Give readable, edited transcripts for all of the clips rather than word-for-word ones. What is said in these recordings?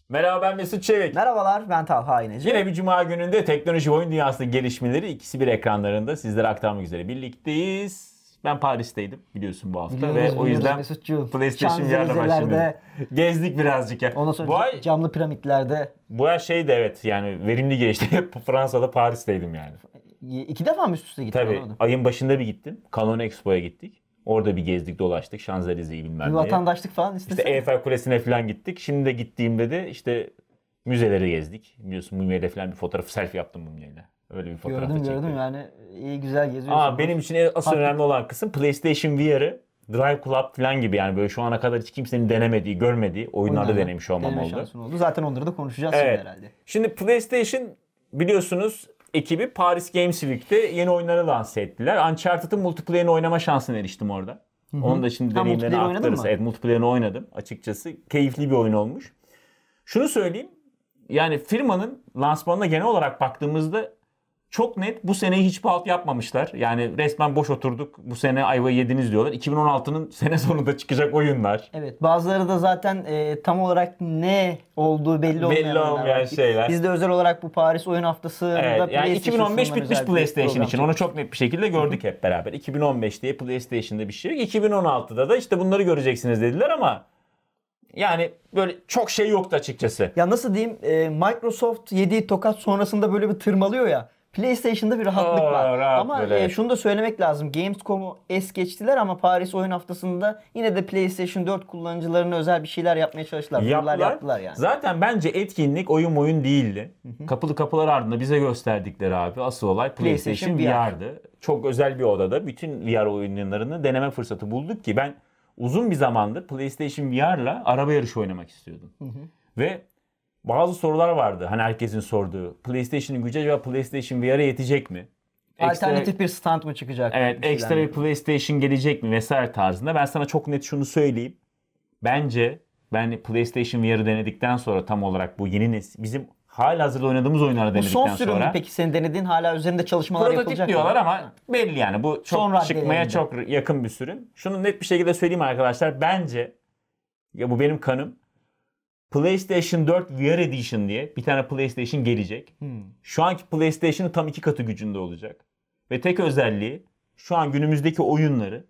Merhaba, ben Mesut Çevik. Merhabalar, ben Talha İneci. Yine bir cuma gününde teknoloji ve oyun dünyasındaki gelişmeleri ikisi bir ekranlarında sizlere aktarmak üzere birlikteyiz. Ben Paris'teydim biliyorsun bu hafta Biliyoruz, ve o yüzden Mesutcuğum. PlayStation VR'la başladım. Gezdik birazcık ya. Ondan sonra camlı piramitlerde. Bu ay şey de evet yani verimli geçti. Fransa'da Paris'teydim yani. 2 defa mı üst üste gittin? Tabii ayın başında bir gittim. Canon Expo'ya gittik. Orada bir gezdik dolaştık. Şanzelize'yi bilmem Bir ne. vatandaşlık falan istesene. İşte Eiffel Kulesi'ne falan gittik. Şimdi de gittiğimde de işte müzeleri gezdik. Biliyorsun mumyayla falan bir fotoğraf, selfie yaptım mumyayla. Öyle bir fotoğraf da çektim. Gördüm yani iyi güzel geziyorsun. Ama benim için asıl önemli olan kısım PlayStation VR'ı Drive Club falan gibi yani böyle şu ana kadar hiç kimsenin denemediği, görmediği oyunlarda denemiş olmam oldu. Zaten onları da konuşacağız şimdi herhalde. Şimdi PlayStation biliyorsunuz ekibi Paris Games Week'te yeni oyunları lanse ettiler. Uncharted'ın multiplayer'ını oynama şansına eriştim orada. Onu da şimdi deneyimlerini aktarırız. Evet, multiplayer'ını oynadım. Açıkçası keyifli bir oyun olmuş. Şunu söyleyeyim. Yani firmanın lansmanına genel olarak baktığımızda çok net bu seneyi hiçbir halt yapmamışlar. Yani resmen boş oturduk. Bu sene ayvayı yediniz diyorlar. 2016'nın sene sonunda çıkacak oyunlar. Evet, bazıları da zaten tam olarak ne olduğu belli olmayan şeyler. Biz de özel olarak bu Paris Oyun Haftası'nda yani 2015 bitmiş PlayStation için. Onu çok net bir şekilde gördük hep beraber. 2015 diye PlayStation'da bir şey yok. 2016'da da işte bunları göreceksiniz dediler ama yani böyle çok şey yoktu açıkçası. Ya nasıl diyeyim? Microsoft yediği tokat sonrasında böyle bir tırmalıyor ya. PlayStation'da bir rahatlık var. Ama şunu da söylemek lazım. Gamescom'u es geçtiler ama Paris Oyun Haftası'nda yine de PlayStation 4 kullanıcılarına özel bir şeyler yapmaya çalıştılar. Yaptılar yani. Zaten bence etkinlik oyun değildi. Kapılı kapılar ardında bize gösterdikleri abi asıl olay PlayStation VR'dı. Çok özel bir odada bütün VR oyunlarını deneme fırsatı bulduk ki ben uzun bir zamandır PlayStation VR'la araba yarışı oynamak istiyordum. Ve bazı sorular vardı. Hani herkesin sorduğu. PlayStation'ın gücü acaba PlayStation VR'a yetecek mi? Alternatif bir stand mı çıkacak? Evet, ekstra bir PlayStation gelecek mi vesaire tarzında. Ben sana çok net şunu söyleyeyim. Bence ben PlayStation VR'ı denedikten sonra tam olarak bu yeni nesil bizim halihazırda oynadığımız oyunları denedikten sonra. Bu son sürüm mü peki senin denediğin hala üzerinde çalışmalar yapılacak mı? Prototip diyorlar ama belli yani. Bu çok çıkmaya çok yakın bir sürüm. Şunu net bir şekilde söyleyeyim arkadaşlar. Bence ya bu benim kanım. PlayStation 4 VR Edition diye bir tane PlayStation gelecek. Şu anki PlayStation'ın tam 2 katı gücünde olacak. Ve tek özelliği şu an günümüzdeki oyunları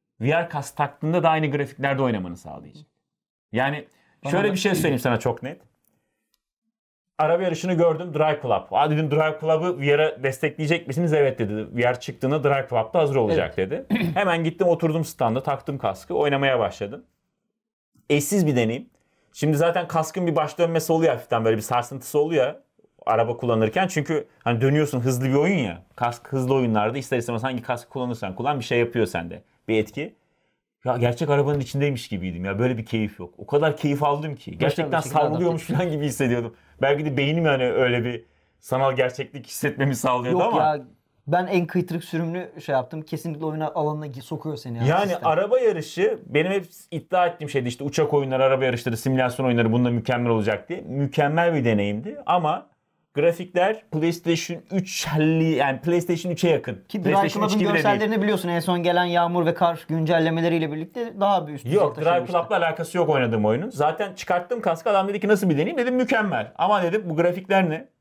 VR kas taktığında da aynı grafiklerde oynamanı sağlayacak. Yani şöyle bir şey söyleyeyim sana çok net. Araba yarışını gördüm, Drive Club. Dedim Drive Club'ı VR'a destekleyecek misiniz? Evet dedi. VR çıktığında Drive Club'da hazır olacak dedi. Hemen gittim oturdum standa, taktım kaskı, oynamaya başladım. Eşsiz bir deneyim. Şimdi zaten kaskın bir baş dönmesi oluyor hafiften böyle bir sarsıntısı oluyor araba kullanırken. Çünkü hani dönüyorsun hızlı bir oyun ya. Kask hızlı oyunlarda ister istemez hangi kask kullanırsan kullan bir şey yapıyor sende. Bir etki. Ya gerçek arabanın içindeymiş gibiydim ya. Böyle bir keyif yok. O kadar keyif aldım ki. Gerçekten savruluyormuş falan gibi hissediyordum. Belki de beynim yani öyle bir sanal gerçeklik hissetmemi sağlıyordu ama. Yok ya. Ben en kıytırık sürümlü şey yaptım. Kesinlikle oyun alanına sokuyor seni. Yani araba yarışı benim hep iddia ettiğim şeydi işte uçak oyunları, araba yarışları, simülasyon oyunları bunda mükemmel olacak diye. Mükemmel bir deneyimdi ama grafikler PlayStation 3 yani PlayStation 3'e yakın. Ki Drive Club'ın görsellerini biliyorsun en son gelen yağmur ve kar güncellemeleriyle birlikte daha bir üst düzey Yok, Drive Club'la alakası yok oynadığım oyunun. Zaten çıkarttım kaskı, adam dedi ki nasıl bir deneyim? Dedim mükemmel. Ama dedim bu grafikler ne?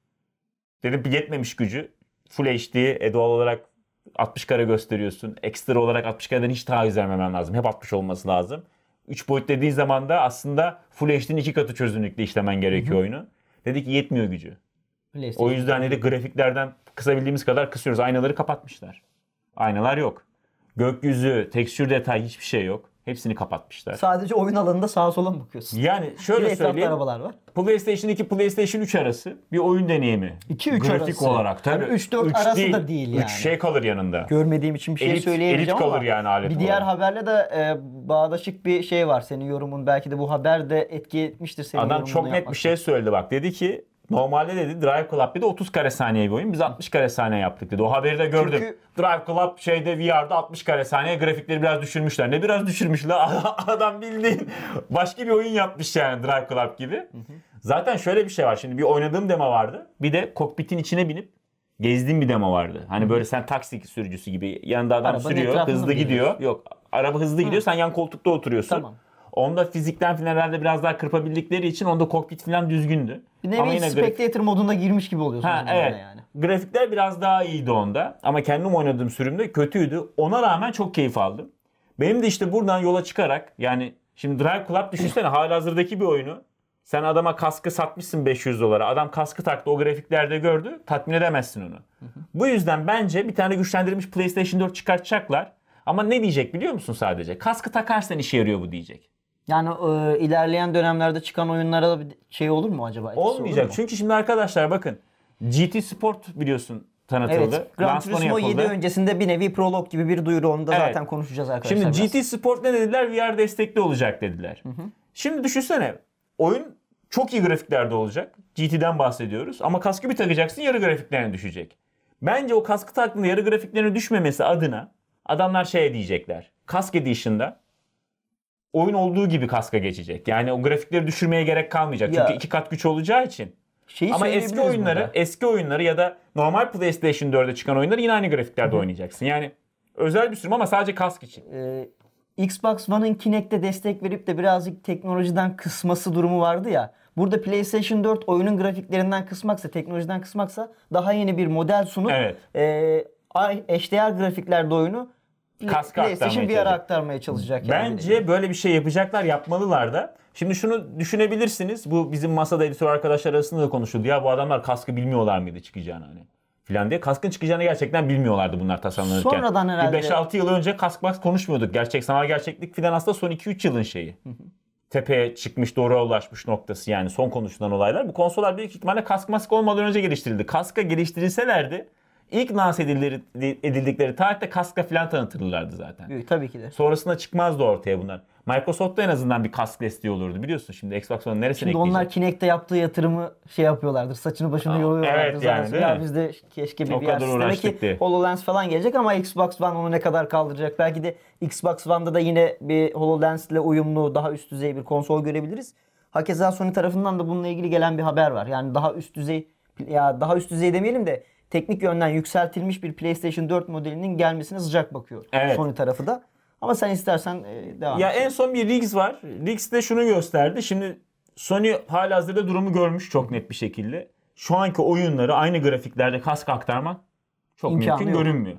Dedim yetmemiş gücü. Full HD, doğal olarak 60 kare gösteriyorsun. Ekstra olarak 60 kareden hiç taviz vermemen lazım. Hep 60 olması lazım. 3 boyut dediğin zaman da aslında Full HD'nin 2 katı çözünürlükte işlemen gerekiyor oyunu. Dedi ki yetmiyor gücü. O yüzden dedi grafiklerden kısabildiğimiz kadar kısıyoruz. Aynaları kapatmışlar. Aynalar yok. Gökyüzü, tekstür detay hiçbir şey yok. Hepsini kapatmışlar. Sadece oyun alanında sağa sola mı bakıyorsun? Yani şöyle söyleyeyim. Arabalar var. PlayStation 2, PlayStation 3 arası bir oyun deneyimi. 2-3 grafik arası. olarak. Tabii. Yani 3-4 arası da değil yani. 3 şey kalır yanında. Görmediğim için bir şey söyleyemeyeceğim ama. Elit kalır yani alet bir diğer haberle de bağdaşık bir şey var. Senin yorumun belki de bu haber de etki etmiştir senin yorumunu. Adam çok net bir şey söyledi bak. Dedi ki normalde dedi Drive Club bir de 30 kare saniye bir oyun. Biz 60 kare saniye yaptık dedi. O haberi de gördüm. Çünkü Drive Club VR'da 60 kare saniye grafikleri biraz düşürmüşler. Ne biraz düşürmüşler? Adam bildiğin başka bir oyun yapmış yani Drive Club gibi. Zaten şöyle bir şey var. Şimdi bir oynadığım demo vardı. Bir de kokpitin içine binip gezdiğim bir demo vardı. Hani böyle sen taksi sürücüsü gibi yanında adam sürüyor, hızlı gidiyor. Yok, araba hızlı gidiyor. Sen yan koltukta oturuyorsun. Tamam. Onda fizikten falan herhalde biraz daha kırpabildikleri için onda kokpit falan düzgündü. Bir nevi Spectator modunda girmiş gibi oluyorsun. Evet. Yani. Grafikler biraz daha iyiydi onda. Ama kendim oynadığım sürümde kötüydü. Ona rağmen çok keyif aldım. Benim de işte buradan yola çıkarak yani şimdi Drive Club düşünsene halihazırdaki bir oyunu. Sen adama kaskı satmışsın $500. Adam kaskı taktı, o grafiklerde gördü. Tatmin edemezsin onu. Bu yüzden bence bir tane güçlendirilmiş PlayStation 4 çıkartacaklar. Ama ne diyecek biliyor musun sadece? Kaskı takarsan işe yarıyor bu diyecek. Yani ilerleyen dönemlerde çıkan oyunlara da bir şey olur mu acaba? Olmayacak. Olur mu? Çünkü şimdi arkadaşlar bakın. GT Sport biliyorsun tanıtıldı. Evet. Gran Turismo 7 öncesinde bir nevi prolog gibi bir duyuru. Onu da zaten konuşacağız arkadaşlar. Şimdi GT Sport ne dediler? VR destekli olacak dediler. Şimdi düşünsene. Oyun çok iyi grafiklerde olacak. GT'den bahsediyoruz. Ama kaskı bir takacaksın, yarı grafiklerine düşecek. Bence o kaskı taktığında yarı grafiklerine düşmemesi adına adamlar şey diyecekler. Kask Edition'da oyun olduğu gibi kaska geçecek. Yani o grafikleri düşürmeye gerek kalmayacak. Çünkü 2 kat güç olacağı için. Ama eski oyunları ya da normal PlayStation 4'e çıkan oyunları yine aynı grafiklerde oynayacaksın. Yani özel bir sürüm ama sadece kask için. Xbox One'ın Kinect'e destek verip de birazcık teknolojiden kısması durumu vardı ya. Burada PlayStation 4 oyunun grafiklerinden kısmaksa, teknolojiden kısmaksa daha yeni bir model sunup HDR grafiklerde oyunu PlayStation VR'a aktarmaya çalışacak. Bence böyle bir şey yapacaklar, yapmalılar da. Şimdi şunu düşünebilirsiniz. Bu bizim masada editör arkadaşlar arasında da konuşuldu. Ya bu adamlar kaskı bilmiyorlar mıydı çıkacağını hani filan diye. Kaskın çıkacağını gerçekten bilmiyorlardı bunlar tasarlanırken. Sonradan herhalde. 5-6 yıl önce kask konuşmuyorduk. Sanal gerçeklik filan aslında son 2-3 yılın şeyi. Tepeye çıkmış, doğruya ulaşmış noktası yani son konuşulan olaylar. Bu konsollar büyük ihtimalle kask olmadan önce geliştirildi. Kaska geliştirilselerdi İlk lanse edildikleri tarihte kaskla falan tanıtırlardı zaten. Büyük, tabii ki de. Sonrasında çıkmazdı ortaya bunlar. Microsoft'ta en azından bir kask desteği olurdu biliyorsun. Şimdi Xbox One'un neresine ekleyecek? Şimdi onlar Kinect'te yaptığı yatırımı şey yapıyorlardır. Saçını başını yoruyorlardır. Evet yani değil ya mi? Biz de keşke bir VR sisteme ki HoloLens falan gelecek ama Xbox One onu ne kadar kaldıracak? Belki de Xbox One'da da yine bir HoloLens ile uyumlu daha üst düzey bir konsol görebiliriz. Hakeza Sony tarafından da bununla ilgili gelen bir haber var. Yani daha üst düzey demeyelim de teknik yönden yükseltilmiş bir PlayStation 4 modelinin gelmesine sıcak bakıyor. Evet. Sony tarafı da. Ama sen istersen devam et. En son bir Riggs var. Riggs de şunu gösterdi. Şimdi Sony halihazırda durumu görmüş çok net bir şekilde. Şu anki oyunları aynı grafiklerde kask aktarmak çok mümkün görünmüyor.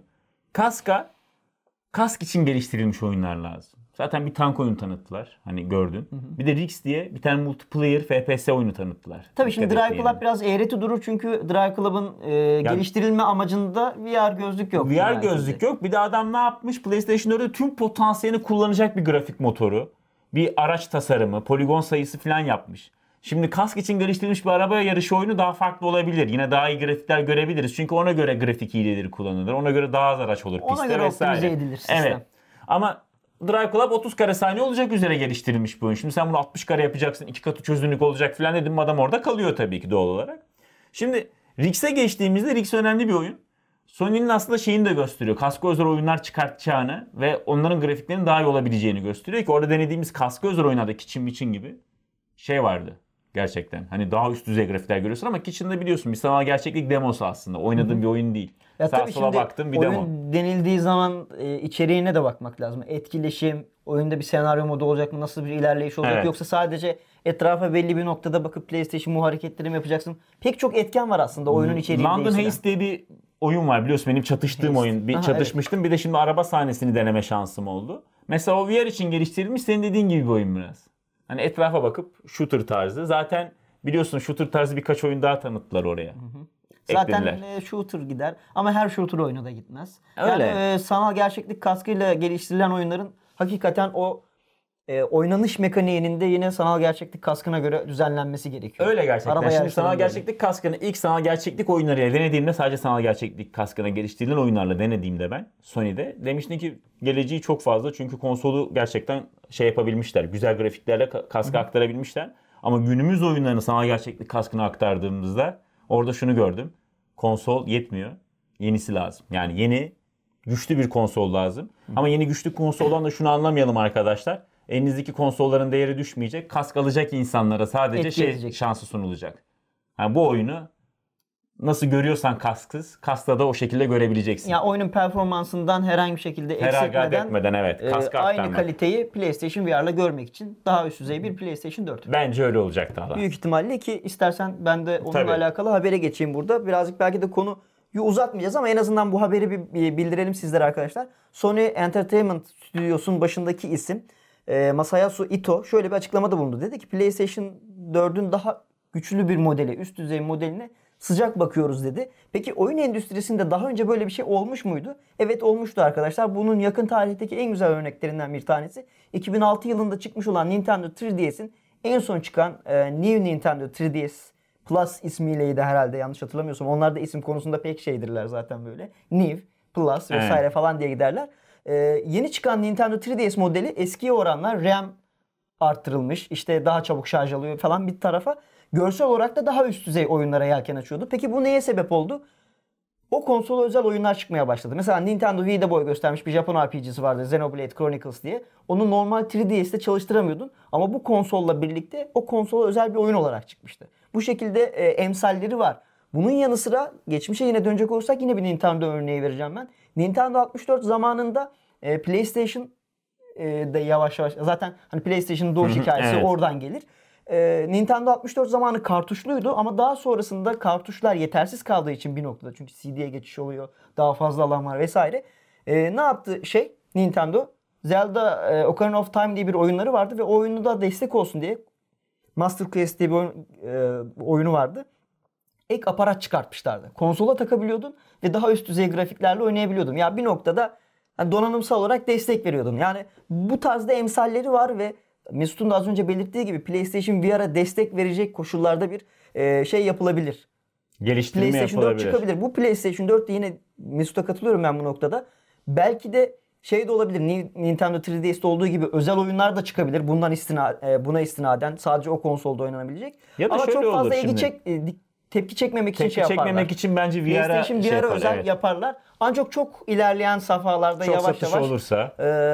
Kask için geliştirilmiş oyunlar lazım. Zaten bir tank oyunu tanıttılar. Hani gördün. Bir de Riggs diye bir tane multiplayer FPS oyunu tanıttılar. Tabii şimdi Drive Club biraz eğreti durur çünkü Drive Club'ın geliştirilme amacında VR gözlük yok. VR gözlük yok. Bir de adam ne yapmış? PlayStation 4'de tüm potansiyelini kullanacak bir grafik motoru, bir araç tasarımı, poligon sayısı falan yapmış. Şimdi kask için geliştirilmiş bir araba yarışı oyunu daha farklı olabilir. Yine daha iyi grafikler görebiliriz. Çünkü ona göre grafik hileleri kullanılır. Ona göre daha az araç olur pistte vesaire. Ona göre optimize edilir sistem. Evet. Ama Drive Club 30 kare saniye olacak üzere geliştirilmiş bir oyun. Şimdi sen bunu 60 kare yapacaksın, 2 katı çözünürlük olacak falan dedim. Adam orada kalıyor tabii ki doğal olarak. Şimdi Riggs'e geçtiğimizde Riggs önemli bir oyun. Sony'nin aslında şeyini de gösteriyor. Kaska özel oyunlar çıkartacağını ve onların grafiklerinin daha iyi olabileceğini gösteriyor ki orada denediğimiz kaska özel oyunlarda Kitchen gibi şey vardı. Gerçekten. Hani daha üst düzey grafikler görüyorsun ama Kitchen'da biliyorsun bir sanal gerçeklik demosu aslında. Oynadığın bir oyun değil. Ya sağa tabii sola baktım bir demo. Oyun denildiği zaman içeriğine de bakmak lazım. Etkileşim, oyunda bir senaryo modu olacak mı? Nasıl bir ilerleyiş olacak? Evet. Yoksa sadece etrafa belli bir noktada bakıp PlayStation bu hareketleri mi yapacaksın? Pek çok etken var aslında oyunun içeriğinde. London Heist diye bir oyun var biliyorsun benim çatıştığım oyun. Bir çatışmıştım. Evet. Bir de şimdi araba sahnesini deneme şansım oldu. Mesela o VR için geliştirilmiş senin dediğin gibi bir oyun biraz. Hani etrafa bakıp shooter tarzı. Zaten biliyorsun shooter tarzı birkaç oyun daha tanıttılar oraya. Zaten shooter gider ama her shooter oyunu da gitmez. Öyle. Yani sanal gerçeklik kaskıyla geliştirilen oyunların hakikaten o oynanış mekaniğinin de yine sanal gerçeklik kaskına göre düzenlenmesi gerekiyor. Öyle gerçekten. Şimdi sanal gerçeklik kaskını ilk sanal gerçeklik oyunlarıyla denediğimde sadece sanal gerçeklik kaskına geliştirilen oyunlarla denediğimde ben Sony'de demiştim ki geleceği çok fazla çünkü konsolu gerçekten şey yapabilmişler. Güzel grafiklerle kaska aktarabilmişler. Ama günümüz oyunlarını sanal gerçeklik kaskına aktardığımızda orada şunu gördüm. Konsol yetmiyor. Yenisi lazım. Yani yeni güçlü bir konsol lazım. Ama yeni güçlü konsoldan da şunu anlamayalım arkadaşlar. Elinizdeki konsolların değeri düşmeyecek. Kask alacak insanlara sadece şansı sunulacak. Yani bu oyunu nasıl görüyorsan kasksız, kasta da o şekilde görebileceksin. Ya oyunun performansından herhangi bir şekilde Feragat eksiltmeden etmeden evet. Kaskı aynı aktarmak. kaliteyi PlayStation VR'la görmek için daha üst düzey bir PlayStation 4. Bence öyle olacak daha. Büyük ihtimalle ki istersen ben de onunla Tabii. alakalı habere geçeyim burada. Birazcık belki de konuyu uzatmayacağız ama en azından bu haberi bir bildirelim sizlere arkadaşlar. Sony Entertainment Studios'un başındaki isim Masayasu Ito şöyle bir açıklamada bulundu. Dedi ki PlayStation 4'ün daha güçlü bir modeli, üst düzey modeline sıcak bakıyoruz dedi. Peki oyun endüstrisinde daha önce böyle bir şey olmuş muydu? Evet olmuştu arkadaşlar. Bunun yakın tarihteki en güzel örneklerinden bir tanesi 2006 yılında çıkmış olan Nintendo 3DS'in en son çıkan New Nintendo 3DS Plus ismiyleydi herhalde yanlış hatırlamıyorsam. Onlar da isim konusunda pek şeydirler zaten böyle. New, Plus vesaire falan diye giderler. Yeni çıkan Nintendo 3DS modeli eskiye oranla RAM arttırılmış. İşte daha çabuk şarj alıyor falan bir tarafa. Görsel olarak da daha üst düzey oyunlara yelken açıyordu. Peki bu neye sebep oldu? O konsola özel oyunlar çıkmaya başladı. Mesela Nintendo Wii'de boy göstermiş bir Japon RPG'si vardı. Xenoblade Chronicles diye. Onu normal 3DS'te çalıştıramıyordun. Ama bu konsolla birlikte o konsola özel bir oyun olarak çıkmıştı. Bu şekilde emsalleri var. Bunun yanı sıra geçmişe yine dönecek olursak yine bir Nintendo örneği vereceğim ben. Nintendo 64 zamanında PlayStation da yavaş yavaş zaten hani PlayStation'ın doğuş hikayesi evet. oradan gelir. Nintendo 64 zamanı kartuşluydu ama daha sonrasında kartuşlar yetersiz kaldığı için bir noktada çünkü CD'ye geçiş oluyor. Daha fazla alan var vesaire. Ne yaptı Nintendo? Zelda Ocarina of Time diye bir oyunları vardı ve o oyunu da destek olsun diye Master Quest diye bir oyunu vardı. Ek aparat çıkartmışlardı. Konsola takabiliyordun ve daha üst düzey grafiklerle oynayabiliyordun. Ya bir noktada yani donanımsal olarak destek veriyordun. Yani bu tarzda emsalleri var ve Mesut'un da az önce belirttiği gibi PlayStation VR'a destek verecek koşullarda bir şey yapılabilir. Geliştirme PlayStation yapılabilir. 4 çıkabilir. Bu PlayStation 4 de yine Mesut'a katılıyorum ben bu noktada. Belki de de olabilir. Nintendo 3DS'de olduğu gibi özel oyunlar da çıkabilir. Buna istinaden sadece o konsolda oynanabilecek. Ya da ama şöyle çok fazla olur tepki çekmemek için Tepki yaparlar. çekmemek için bence VR'a PlayStation VR'a özel evet. yaparlar. Ancak çok ilerleyen safhalarda Çok yavaş satışı yavaş olursa.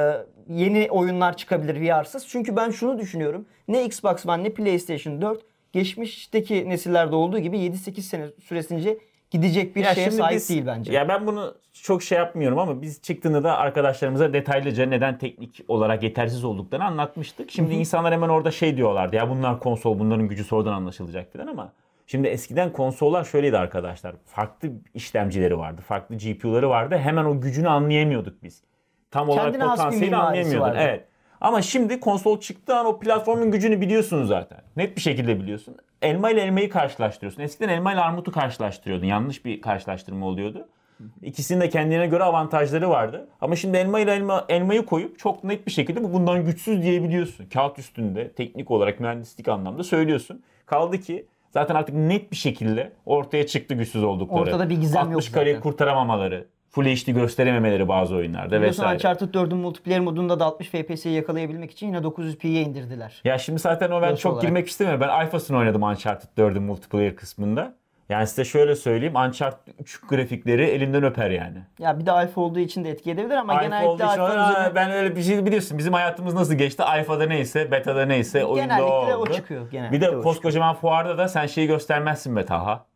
yeni oyunlar çıkabilir VR'sız. Çünkü ben şunu düşünüyorum. Ne Xbox One ne PlayStation 4 geçmişteki nesillerde olduğu gibi 7-8 sene süresince gidecek bir şeye sahip değil bence. Ya ben bunu çok yapmıyorum ama biz çıktığında da arkadaşlarımıza detaylıca neden teknik olarak yetersiz olduklarını anlatmıştık. Şimdi insanlar hemen orada diyorlardı. Ya bunlar konsol, bunların gücü sonradan anlaşılacak falan ama şimdi eskiden konsollar şöyleydi arkadaşlar. Farklı işlemcileri vardı, farklı GPU'ları vardı. Hemen o gücünü anlayamıyorduk biz. Tam olarak Kendine has bir potansiyeli mimarisi anlayamıyordun. vardı. Evet. Ama şimdi konsol çıktığı an o platformun gücünü biliyorsun zaten. Net bir şekilde biliyorsun. Elma ile elmayı karşılaştırıyorsun. Eskiden elma ile armutu karşılaştırıyordun. Yanlış bir karşılaştırma oluyordu. İkisinin de kendine göre avantajları vardı. Ama şimdi elma ile elmayı koyup çok net bir şekilde bu bundan güçsüz diyebiliyorsun. Kağıt üstünde teknik olarak mühendislik anlamda söylüyorsun. Kaldı ki zaten artık net bir şekilde ortaya çıktı güçsüz oldukları. Ortada bir gizem yok 60 kareyi zaten. kurtaramamaları. Full HD gösterememeleri bazı oyunlarda Biliyorsun vesaire. Uncharted 4'ün multiplayer modunda da 60 FPS'yi yakalayabilmek için yine 900p'ye indirdiler. Ya şimdi zaten ben Görsel çok olarak. girmek istemiyorum. Ben alfasını oynadım Uncharted 4'ün multiplayer kısmında. Yani size şöyle söyleyeyim. Uncharted 3 grafikleri elimden öper yani. Ya bir de alfa olduğu için de etki edebilir ama Alfa olduğu genellikle için alfa üzerine ben öyle bir şey biliyorsun. Bizim hayatımız nasıl geçti? Alfa'da neyse, beta'da neyse oyunda o genellikle oldu. o çıkıyor. Bir de koskocaman fuarda da sen şeyi göstermezsin be Taha.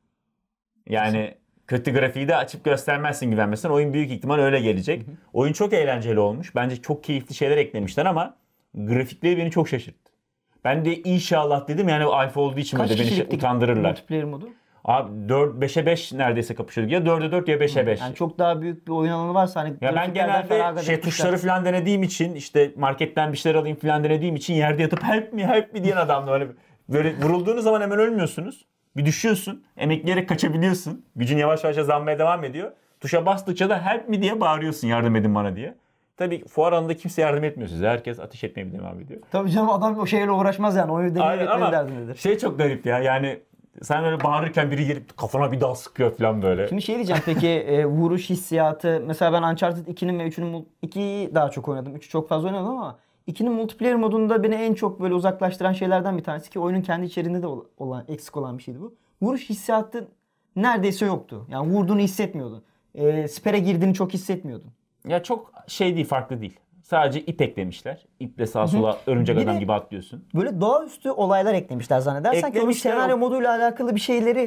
Yani kötü grafiği de açıp göstermezsin güvenmesen. Oyun büyük ihtimal öyle gelecek. Oyun çok eğlenceli olmuş. Bence çok keyifli şeyler eklemişler ama grafikleri beni çok şaşırttı. Ben de inşallah dedim yani alfa olduğu için Kaç böyle beni kişilikti utandırırlar. multiplayer modu? Abi 5'e 5 neredeyse kapışıyorduk. Ya 4'e 4 ya 5'e 5. Yani çok daha büyük bir oyun alanı varsa hani Ya ben grafiklerden feragat genelde etmişler. tuşları falan denediğim için işte marketten bir şeyler alayım falan denediğim için yerde yatıp help me diyen adamdı. Hani böyle vurulduğunuz zaman hemen ölmüyorsunuz. Bir düşüyorsun. Emekleyerek kaçabiliyorsun. Gücün yavaş yavaş azalmaya devam ediyor. Tuşa bastıkça da help me diye bağırıyorsun yardım edin bana diye. Tabii fuar alanında kimse yardım etmiyor size. Herkes ateş etmeye devam ediyor. Tabii canım adam o şeyle uğraşmaz yani. Oyunu deneyim Aynen etmeyi ama derdindedir. çok garip ya yani sen öyle bağırırken biri gelip kafana bir daha sıkıyor falan böyle. Şimdi diyeceğim peki vuruş hissiyatı mesela ben Uncharted 2'nin ve 3'ünün 2'yi daha çok oynadım. 3'ü çok fazla oynadım ama 2'nin multiplayer modunda beni en çok böyle uzaklaştıran şeylerden bir tanesi ki oyunun kendi içerisinde de eksik olan bir şeydi bu. Vuruş hissiyatı neredeyse yoktu. Yani vurduğunu hissetmiyordun. Sipere girdiğini çok hissetmiyordun. Ya çok değil farklı değil. Sadece ip eklemişler. İple sağa sola örümcek Bir adam de- gibi atlıyorsun. Böyle doğaüstü olaylar eklemişler zannedersen ki onun Eklemişler senaryo o- moduyla alakalı bir şeyleri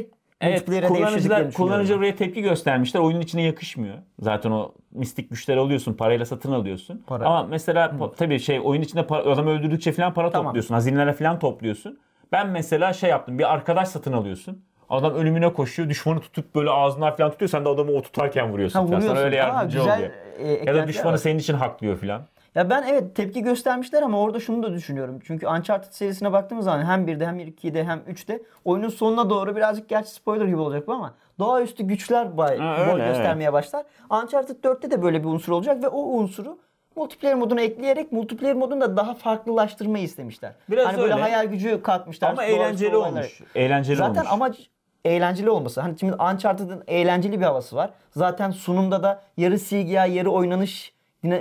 Evet, kullanıcılar oraya tepki göstermişler. Oyunun içine yakışmıyor. Zaten o mistik güçleri alıyorsun, parayla satın alıyorsun. Ama mesela tabii oyun içinde adam öldürdükçe falan para topluyorsun. Hazinelerle falan topluyorsun. Ben mesela yaptım. Bir arkadaş satın alıyorsun. Adam ölümüne koşuyor. Düşmanı tutup böyle ağzından falan tutuyor. Sen de adamı o tutarken vuruyorsun. Sana öyle yardımcı oluyor. Ya da düşmanı senin için haklıyor falan. Ya ben evet tepki göstermişler ama orada şunu da düşünüyorum. Çünkü Uncharted serisine baktığımız zaman hem 1'de hem 2'de hem 3'te oyunun sonuna doğru birazcık gerçi spoiler gibi olacak bu ama doğaüstü güçler boy göstermeye başlar. Uncharted 4'te de böyle bir unsur olacak ve o unsuru multiplayer moduna ekleyerek multiplayer modunu da daha farklılaştırmayı istemişler. Biraz hani böyle hayal gücü katmışlar. Ama eğlenceli olmuş. Eğlenceli zaten olmuş. amaç eğlenceli olması. Hani şimdi Uncharted'ın eğlenceli bir havası var. Zaten sunumda da yarı CGI yarı oynanış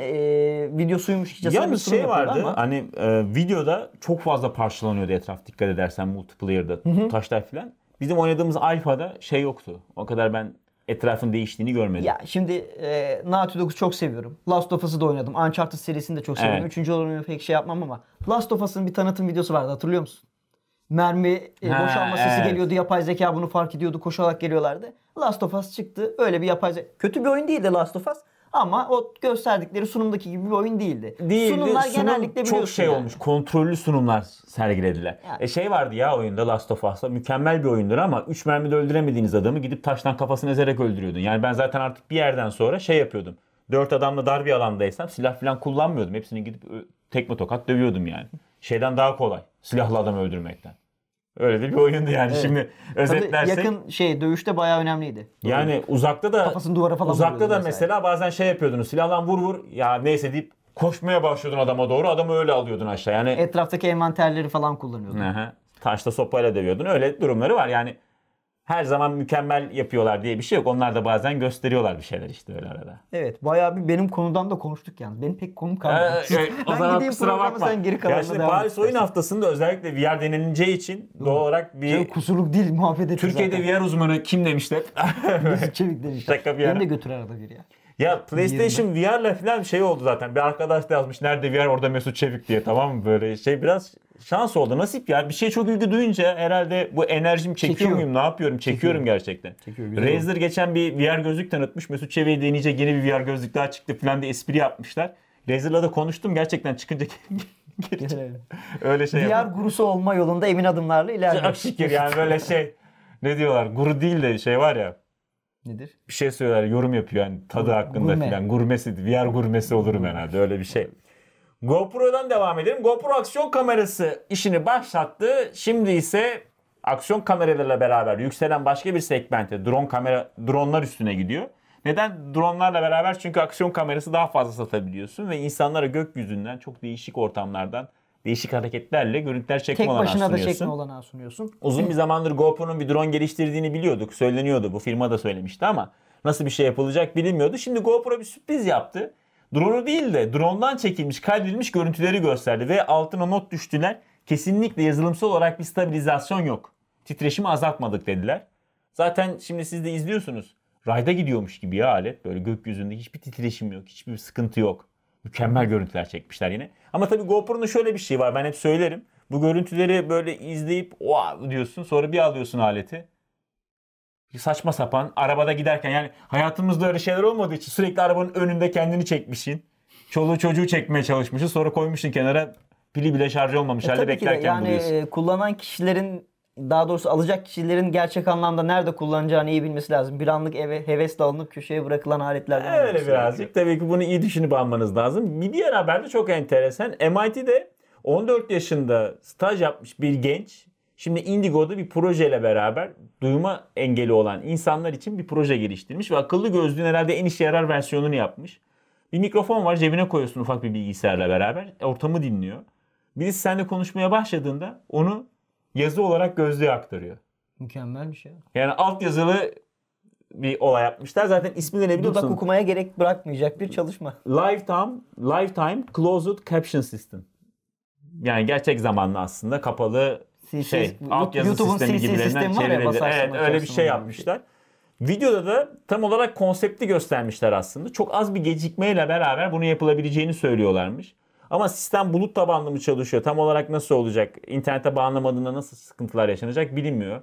videosuymuş. Yalnız vardı ama. Hani videoda çok fazla parçalanıyordu etraf, dikkat edersen multiplayer'da taşlar filan. Bizim oynadığımız alfada yoktu. O kadar ben etrafın değiştiğini görmedim. Ya şimdi Naughty Dog'u çok seviyorum. Last of Us'ı da oynadım. Uncharted serisini de çok seviyorum. Evet. Üçüncü oyunu pek yapmam ama Last of Us'ın bir tanıtım videosu vardı, hatırlıyor musun? Mermi boşalma sesi geliyordu. Yapay zeka bunu fark ediyordu. Koşarak geliyorlardı. Last of Us çıktı. Öyle bir yapay zeka. Kötü bir oyun değildi Last of Us. Ama o gösterdikleri sunumdaki gibi bir oyun değildi. Sunumlar genellikle çok olmuş. Kontrollü sunumlar sergilediler. Yani. Vardı ya oyunda Last of Us'ta. Mükemmel bir oyundur ama 3 mermide öldüremediğiniz adamı gidip taştan kafasını ezerek öldürüyordun. Yani ben zaten artık bir yerden sonra yapıyordum. 4 adamla dar bir alandaysam silah falan kullanmıyordum. Hepsini gidip tekme tokat dövüyordum yani. Şeyden daha kolay. Silahlı adamı öldürmekten. Öyle de bir oyundu yani. Evet. Şimdi özetlersek. Yakın dövüşte bayağı önemliydi. Yani uzakta da kafasını duvara falan uzakta da mesela bazen yapıyordunuz. Silahlan vur ya neyse deyip koşmaya başlıyordun adama doğru. Adamı öyle alıyordun aşağı. Yani etraftaki envanterleri falan kullanıyordun. Taşla sopayla dövüyordun. Öyle durumları var. Yani her zaman mükemmel yapıyorlar diye bir şey yok. Onlar da bazen gösteriyorlar bir şeyler öyle arada. Evet. Bayağı bir benim konudan da konuştuk yalnız. Benim pek konum kalmadı. O zaman kusura bakma. Sen geri ya şimdi Paris Oyun Haftası'nda özellikle VR deneneceği için doğal olarak bir kusurluk değil muhabbet ettik. Türkiye'de zaten. VR uzmanı kim demişler? Mesut Çevik demişler. Şaka bir yana. Beni de götür arada bir ya. Ya PlayStation VR'la falan oldu zaten. Bir arkadaş da yazmış nerede VR orada Mesut Çevik diye, tamam mı? Böyle biraz şans oldu, nasip ya. Bir çok ilgi duyunca herhalde bu enerjim çekiyor muyum, ne yapıyorum? Çekiyorum gerçekten. Razer geçen bir VR gözlük tanıtmış. Mesut Çevik'i deneyecek yeni bir VR gözlük daha çıktı falan diye espri yapmışlar. Razer'la da konuştum, gerçekten çıkınca öyle VR gurusu olma yolunda emin adımlarla ilerliyor. Çok şükür yani böyle ne diyorlar? Guru değil de var ya. Nedir? Bir söylüyorlar, yorum yapıyor yani tadı hakkında filan. Gurmesi, VR gurmesi olurum herhalde, öyle bir şey. GoPro'dan devam edelim. GoPro aksiyon kamerası işini başlattı. Şimdi ise aksiyon kameralarıyla beraber yükselen başka bir segmente dronlar üstüne gidiyor. Neden? Dronlarla beraber çünkü aksiyon kamerası daha fazla satabiliyorsun ve insanlara gökyüzünden çok değişik ortamlardan değişik hareketlerle görüntüler çekme olanağı sunuyorsun. Tek başına da çekme olanağı sunuyorsun. Uzun bir zamandır GoPro'nun bir drone geliştirdiğini biliyorduk. Söyleniyordu. Bu firma da söylemişti ama nasıl bir şey yapılacak bilinmiyordu. Şimdi GoPro bir sürpriz yaptı. Drone'u değil de drone'dan çekilmiş, kaydedilmiş görüntüleri gösterdi ve altına not düştüler. Kesinlikle yazılımsal olarak bir stabilizasyon yok. Titreşimi azaltmadık dediler. Zaten şimdi siz de izliyorsunuz. Rayda gidiyormuş gibi ya alet. Böyle gökyüzünde hiçbir titreşim yok, hiçbir sıkıntı yok. Mükemmel görüntüler çekmişler yine. Ama tabii GoPro'nun şöyle bir şey var. Ben hep söylerim. Bu görüntüleri böyle izleyip wow diyorsun. Sonra bir alıyorsun aleti. Saçma sapan. Arabada giderken yani hayatımızda öyle şeyler olmadığı için sürekli arabanın önünde kendini çekmişsin. Çoluğu çocuğu çekmeye çalışmışsın. Sonra koymuşsun kenara. Pili bile şarj olmamış halde beklerken buluyorsun. Yani kullanan kişilerin, daha doğrusu alacak kişilerin gerçek anlamda nerede kullanacağını iyi bilmesi lazım. Bir anlık hevesle alınıp köşeye bırakılan aletlerden. Öyle birazcık. Tabii ki bunu iyi düşünüp almanız lazım. Bir diğer haber de çok enteresan. MIT'de 14 yaşında staj yapmış bir genç şimdi Indigo'da bir projeyle beraber duyma engeli olan insanlar için bir proje geliştirmiş ve akıllı gözlüğün herhalde en işe yarar versiyonunu yapmış. Bir mikrofon var, cebine koyuyorsun ufak bir bilgisayarla beraber. Ortamı dinliyor. Birisi seninle konuşmaya başladığında onu yazı olarak gözlüğe aktarıyor. Mükemmelmiş ya. Yani altyazılı bir olay yapmışlar. Zaten ismini ne biliyorsun? Dudak okumaya gerek bırakmayacak bir çalışma. Lifetime Closed Caption System. Yani gerçek zamanlı aslında kapalı altyazı YouTube'un sistemi gibilerinden çevrilebilir. Evet, öyle bir şey yapmışlar. Videoda da tam olarak konsepti göstermişler aslında. Çok az bir gecikmeyle beraber bunu yapılabileceğini söylüyorlarmış. Ama sistem bulut tabanlı mı çalışıyor? Tam olarak nasıl olacak? İnternete bağlanamadığında nasıl sıkıntılar yaşanacak bilinmiyor.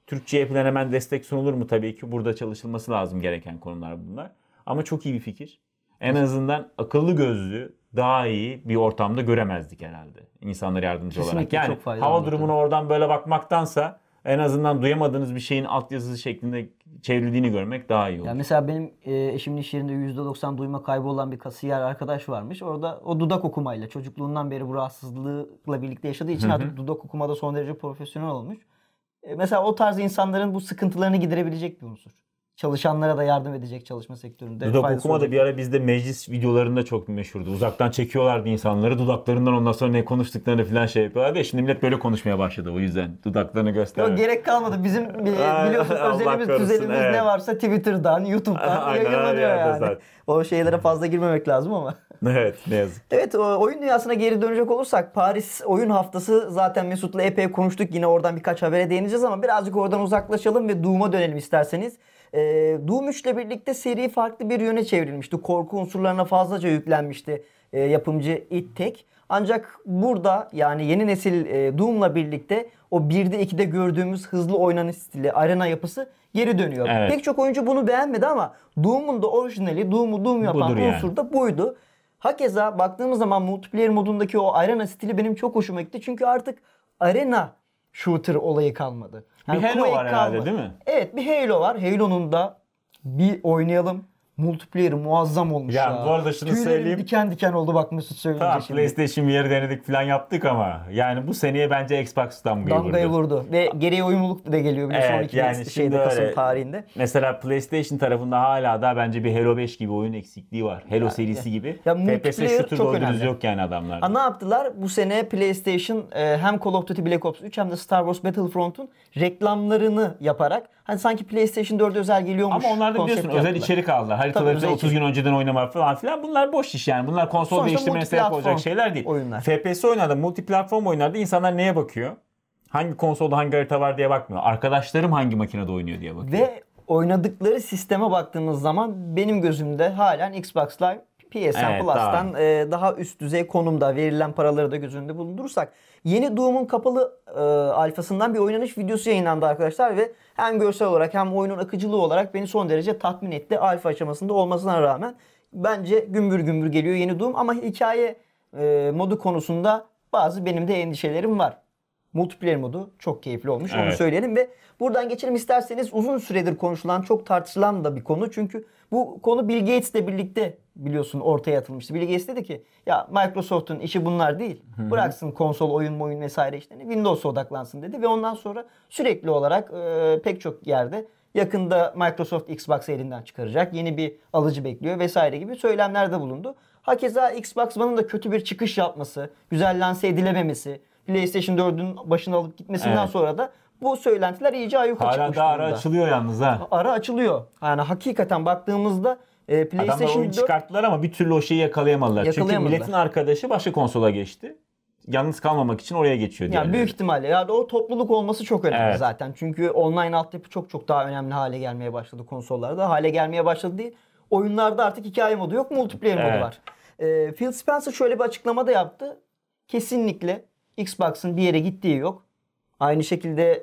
Türkçe yapılan hemen destek sunulur mu? Tabii ki burada çalışılması lazım gereken konular bunlar. Ama çok iyi bir fikir. En azından akıllı gözlü daha iyi bir ortamda göremezdik herhalde. İnsanlara yardımcı olarak. Yani hava durumuna oradan böyle bakmaktansa en azından duyamadığınız bir şeyin altyazısı şeklinde çevrildiğini görmek daha iyi olur. Ya mesela benim eşimin iş yerinde %90 duyma kaybı olan bir kasiyer arkadaş varmış. Orada o dudak okumayla çocukluğundan beri bu rahatsızlıkla birlikte yaşadığı için artık dudak okumada son derece profesyonel olmuş. Mesela o tarz insanların bu sıkıntılarını giderebilecek bir unsur. Çalışanlara da yardım edecek çalışma sektöründe. Dudak okuma da bir ara bizde meclis videolarında çok meşhurdu. Uzaktan çekiyorlardı insanları. Dudaklarından ondan sonra ne konuştuklarını falan şey yapıyorlardı ya. Şimdi millet böyle konuşmaya başladı o yüzden. Dudaklarını göstermiyor. Gerek kalmadı. Bizim biliyorsun özelimiz, düzenimiz ne varsa Twitter'dan, YouTube'dan yayınlanıyor yani. O şeylere fazla girmemek lazım ama. Evet, ne yazık. Evet, oyun dünyasına geri dönecek olursak Paris Oyun Haftası zaten Mesut'la epey konuştuk. Yine oradan birkaç habere değineceğiz ama birazcık oradan uzaklaşalım ve Doom'a dönelim isterseniz. Doom 3 ile birlikte seri farklı bir yöne çevrilmişti. Korku unsurlarına fazlaca yüklenmişti yapımcı id Tech. Ancak burada yani yeni nesil Doom'la birlikte o 1'de 2'de gördüğümüz hızlı oynanış stili, arena yapısı geri dönüyor. Evet. Pek çok oyuncu bunu beğenmedi ama Doom'un da orijinali, Doom'u Doom yapan budur unsur da buydu. Hakeza baktığımız zaman multiplayer modundaki o arena stili benim çok hoşuma gitti. Çünkü artık arena shooter olayı kalmadı. Yani bir Halo var herhalde değil mi? Evet, bir Halo var. Halo'nun da bir oynayalım. Multiplayer muazzam olmuş ya. Bu arada şunu Tüylerim söyleyeyim. diken diken oldu bak Mesut söyleyince tamam, şimdi. PlayStation VR'ı denedik falan yaptık ama yani bu seneye bence Xbox damgayı vurdu. Ve geriye uyumluluk da geliyor biliyorsun evet, 12 yani Kasım tarihinde. Mesela PlayStation tarafında hala da bence bir Halo 5 gibi oyun eksikliği var. Halo serisi gibi. FPS shooter dolduruz yok yani adamlarda. Ne yaptılar? Bu sene PlayStation hem Call of Duty Black Ops 3 hem de Star Wars Battlefront'un reklamlarını yaparak hani sanki PlayStation 4 özel geliyormuş. Ama onlar da biliyorsun özel içerik aldılar. Haritaları 30 gün önceden oynamak falan filan. Bunlar boş iş yani. Bunlar konsol değiştirmeye sebep olacak şeyler değil. Oyunlar. FPS oyunlarda, multiplatform oyunlarda insanlar neye bakıyor? Hangi konsolda hangi harita var diye bakmıyor. Arkadaşlarım hangi makinede oynuyor diye bakıyor. Ve oynadıkları sisteme baktığımız zaman benim gözümde halen Xbox Live PSN Plus'tan daha üst düzey konumda, verilen paraları da göz önünde bulundurursak. Yeni Doom'un kapalı alfasından bir oynanış videosu yayınlandı arkadaşlar ve hem görsel olarak hem oyunun akıcılığı olarak beni son derece tatmin etti. Alfa aşamasında olmasına rağmen bence gümbür gümbür geliyor yeni Doom ama hikaye modu konusunda bazı benim de endişelerim var. Multiplayer modu çok keyifli olmuş onu söyleyelim ve buradan geçelim isterseniz uzun süredir konuşulan çok tartışılan da bir konu. Çünkü bu konu Bill Gates'le birlikte biliyorsun ortaya atılmıştı. Bill Gates dedi ki ya Microsoft'un işi bunlar değil. Bıraksın konsol, oyun vesaire işlerini Windows'a odaklansın dedi ve ondan sonra sürekli olarak pek çok yerde yakında Microsoft Xbox'ı elinden çıkaracak. Yeni bir alıcı bekliyor vesaire gibi söylemlerde bulundu. Hakeza Xbox One'ın da kötü bir çıkış yapması, güzel lanse edilememesi, PlayStation 4'ün başına alıp gitmesinden sonra da bu söylentiler iyice ayyuka çıkmış durumda. Hala da ara açılıyor yalnız ha. Ara açılıyor. Yani hakikaten baktığımızda PlayStation adamlar oyun 4 çıkarttılar ama bir türlü o şeyi yakalayamadılar. Çünkü milletin arkadaşı başka konsola geçti. Yalnız kalmamak için oraya geçiyor diye. Yani büyük ihtimalle. Yani o topluluk olması çok önemli zaten. Çünkü online altyapı çok daha önemli hale gelmeye başladı konsollarda. Hale gelmeye başladı değil. Oyunlarda artık hikaye modu yok, multiplayer modu var. Phil Spencer şöyle bir açıklama da yaptı. Kesinlikle Xbox'ın bir yere gittiği yok. Aynı şekilde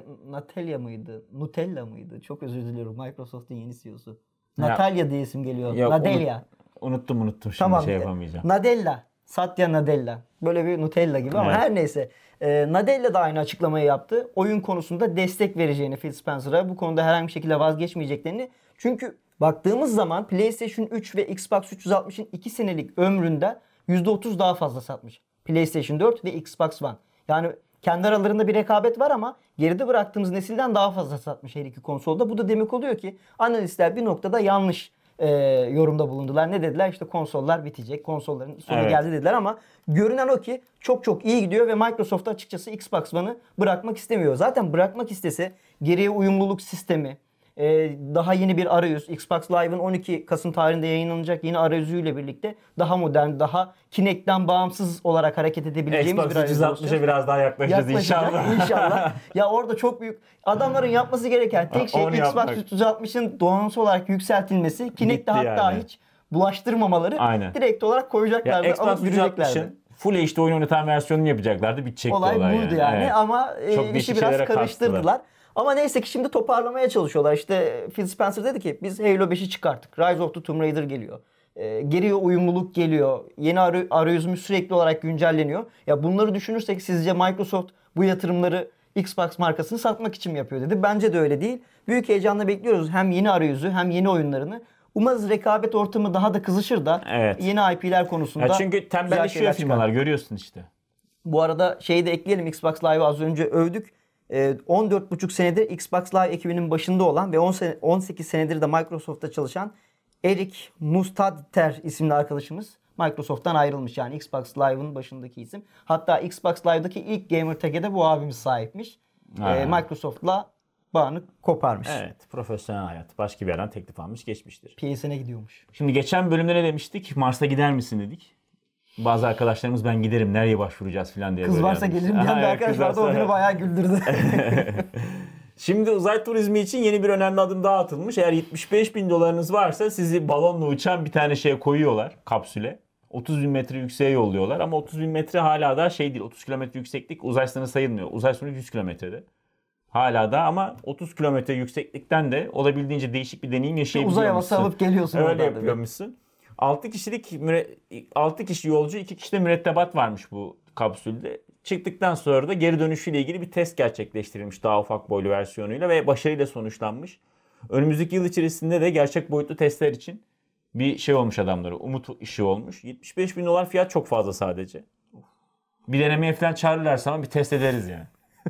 Nutella mıydı? Çok özür diliyorum. Microsoft'un yeni CEO'su. Natalia diye isim geliyor. Nadella. Unuttum şimdi tamam, şey yapamayacağım. Nadella. Satya Nadella. Böyle bir Nutella gibi ama her neyse. Nadella da aynı açıklamayı yaptı. Oyun konusunda destek vereceğini Phil Spencer'a, bu konuda herhangi bir şekilde vazgeçmeyeceklerini. Çünkü baktığımız zaman PlayStation 3 ve Xbox 360'ın 2 senelik ömründe %30 daha fazla satmış. PlayStation 4 ve Xbox One. Yani kendi aralarında bir rekabet var ama geride bıraktığımız nesilden daha fazla satmış her iki konsolda. Bu da demek oluyor ki analistler bir noktada yanlış yorumda bulundular. Ne dediler? İşte konsollar bitecek. Konsolların sonu geldi dediler ama görünen o ki çok iyi gidiyor ve Microsoft açıkçası Xbox One'ı bırakmak istemiyor. Zaten bırakmak istese geriye uyumluluk sistemi, daha yeni bir arayüz, Xbox Live'ın 12 Kasım tarihinde yayınlanacak yeni arayüzüyle birlikte daha modern, daha Kinect'ten bağımsız olarak hareket edebileceğimiz bir arayüz olacak. Xbox 360'a biraz daha yaklaşacağız inşallah. İnşallah. Ya orada çok büyük adamların yapması gereken tek şey Xbox 360'ın donanımsal olarak yükseltilmesi. Kinect'te hatta hiç bulaştırmamaları, direkt olarak koyacaklardı, alıp yürüyeceklerdi. Full HD oyun oynatan versiyonunu yapacaklardı. Bitecekti olay olay buydu yani. yani Evet. ama Çok işi değişik biraz şeylere karıştırdılar. kastılar. Ama neyse ki şimdi toparlamaya çalışıyorlar. İşte Phil Spencer dedi ki biz Halo 5'i çıkarttık. Rise of the Tomb Raider geliyor. Geriye uyumluluk geliyor. Yeni arayüzümüz sürekli olarak güncelleniyor. Ya bunları düşünürsek sizce Microsoft bu yatırımları Xbox markasını satmak için mi yapıyor dedi. Bence de öyle değil. Büyük heyecanla bekliyoruz hem yeni arayüzü hem yeni oyunlarını. Umarız rekabet ortamı daha da kızışır da Evet. yeni IP'ler konusunda Ya çünkü güzel tembelleşiyor şeyler çıkar. firmalar, görüyorsun işte. Bu arada şeyi de ekleyelim, Xbox Live'ı az önce övdük. 14,5 senedir Xbox Live ekibinin başında olan ve 18 senedir de Microsoft'ta çalışan Eric Mustadter isimli arkadaşımız Microsoft'tan ayrılmış. Yani Xbox Live'ın başındaki isim. Hatta Xbox Live'daki ilk gamer tag'e de bu abimiz sahipmiş. Microsoft'la bağını koparmış. Evet, profesyonel hayat. Başka bir yerden teklif almış, geçmiştir. PSN'e gidiyormuş. Şimdi geçen bölümde ne demiştik? Mars'a gider misin dedik. Bazı arkadaşlarımız ben giderim, nereye başvuracağız falan diye. Kız varsa gelirim diyen bir arkadaş vardı, o beni bayağı güldürdü. Şimdi uzay turizmi için yeni bir önemli adım daha atılmış. Eğer 75 bin dolarınız varsa sizi balonla uçan bir tane şeye koyuyorlar, kapsüle. 30 bin metre yükseğe yolluyorlar ama 30 bin metre hala da şey değil, 30 kilometre yükseklik uzay sınırı sayılmıyor. Uzay sınırı 100 kilometrede. Hala da ama 30 kilometre yükseklikten de olabildiğince değişik bir deneyim yaşayabiliyormuşsun. Uzay havası alıp geliyorsun. Öyle yapıyormuşsun. 6 kişi yolcu, 2 kişi de mürettebat varmış bu kapsülde. Çıktıktan sonra da geri dönüşüyle ilgili bir test gerçekleştirilmiş daha ufak boylu versiyonuyla ve başarıyla sonuçlanmış. Önümüzdeki yıl içerisinde de gerçek boyutlu testler için bir şey olmuş adamlara. Umut işi olmuş. 75 bin dolar fiyat çok fazla sadece. Bir denemeye falan çağırırlarsa ama bir test ederiz yani.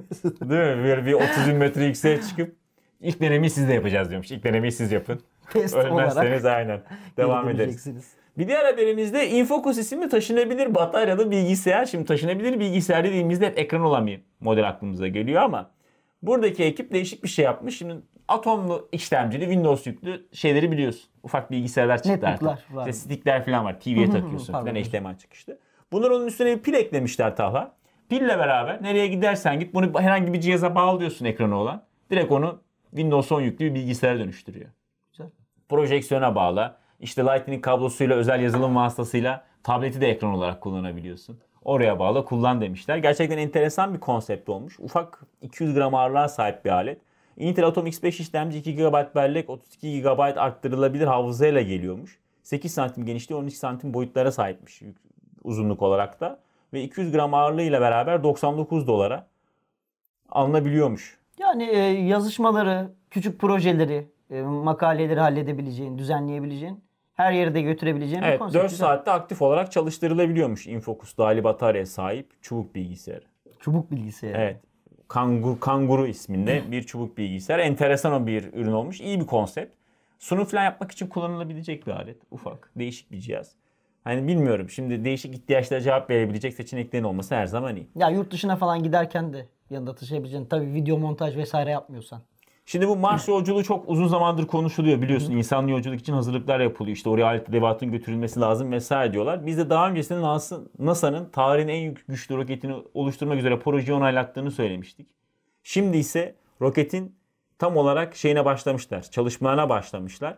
Değil mi? Böyle bir 30 bin metre yükseğe çıkıp ilk denemeyi siz de yapacağız diyormuş. İlk denemeyi siz yapın. Test Ölmezseniz olarak aynen. Devam geri ederiz. döneceksiniz. Bir diğer haberimizde Infocus isimli taşınabilir bataryalı bilgisayar. Şimdi taşınabilir bilgisayar dediğimizde hep ekran olan bir model aklımıza geliyor ama buradaki ekip değişik bir şey yapmış. Şimdi atomlu işlemcili Windows yüklü şeyleri biliyorsun. Ufak bilgisayarlar çıktı artık. Netbook'lar var. İşte stickler falan var. TV'ye takıyorsun falan, HDMI çıkışlı. Bunlar onun üstüne bir pil eklemişler Talha. Pille beraber nereye gidersen git bunu herhangi bir cihaza bağlıyorsun, ekranı olan. Direkt onu Windows 10 yüklü bir bilgisayara dönüştürüyor. Güzel. Projeksiyona bağla. İşte Lightning kablosuyla, özel yazılım vasıtasıyla tableti de ekran olarak kullanabiliyorsun. Oraya bağla, kullan demişler. Gerçekten enteresan bir konsept olmuş. Ufak 200 gram ağırlığa sahip bir alet. Intel Atom X5 işlemci 2 GB bellek, 32 GB arttırılabilir hafızayla geliyormuş. 8 santim genişliği, 12 santim boyutlara sahipmiş uzunluk olarak da. Ve 200 gram ağırlığıyla beraber 99 dolara alınabiliyormuş. Yani yazışmaları, küçük projeleri, makaleleri halledebileceğin, düzenleyebileceğin, her yere de götürebileceğin bir Evet, konsept. 4 saatte aktif olarak çalıştırılabiliyormuş Infocus dahili bataryaya sahip çubuk bilgisayarı. Çubuk bilgisayarı. Evet. Kanguru isminde bir çubuk bilgisayar. Enteresan bir ürün olmuş. İyi bir konsept. Sunum falan yapmak için kullanılabilecek bir alet. Ufak, değişik bir cihaz. Hani bilmiyorum. Şimdi değişik ihtiyaçlara cevap verebilecek seçeneklerin olması her zaman iyi. Ya yurt dışına falan giderken de yanında taşıyabileceğin, tabii video montaj vesaire yapmıyorsan. Şimdi bu Mars yolculuğu çok uzun zamandır konuşuluyor biliyorsun. İnsanlı yolculuk için hazırlıklar yapılıyor. İşte oraya alet edevatın götürülmesi lazım vesaire diyorlar. Biz de daha öncesinde NASA'nın tarihin en güçlü roketini oluşturmak üzere projeyi onaylattığını söylemiştik. Şimdi ise roketin tam olarak başlamışlar. Çalışmalarına başlamışlar.